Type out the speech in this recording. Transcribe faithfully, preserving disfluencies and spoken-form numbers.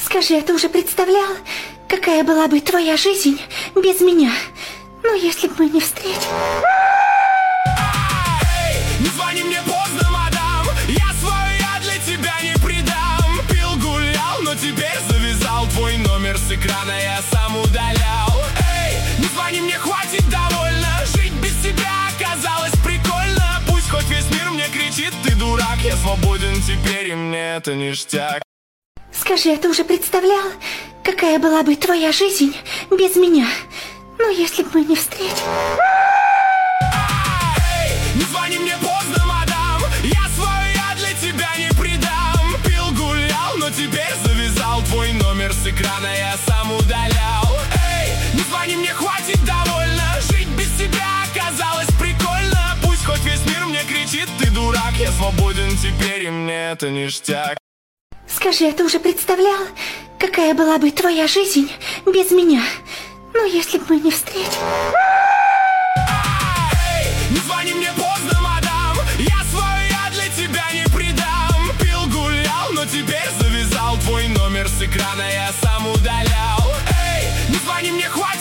Скажи, а ты уже представлял, какая была бы твоя жизнь без меня? Ну, если бы мы не встретились. Не звони мне поздно, мадам. Я свой я для тебя не предам. Пил, гулял, но теперь завязал. Твой номер с экрана я сам удалял. Эй, не звони мне, хватит, довольно. Жить без тебя оказалось прикольно. Пусть хоть весь мир мне кричит, ты дурак. Я свободен теперь, и мне это ништяк. Скажи, а ты уже представлял, какая была бы твоя жизнь без меня? Ну, если бы мы не встретились. Не звони мне поздно, мадам. Я свой я для тебя не предам. Пил, гулял, но теперь завязал. Твой номер с экрана я сам удалял. Эй, не звони мне, хватит, довольно. Жить без тебя оказалось прикольно. Пусть хоть весь мир мне кричит, ты дурак. Я свободен теперь, и мне это ништяк. Скажи, а ты уже представлял, какая была бы твоя жизнь без меня? Ну, если бы мы не встретились. Не звони мне поздно, мадам. Я свой я для тебя не предам. Пил, гулял, но теперь завязал. Твой номер с экрана я сам удалял. Эй, не звони мне, хватит.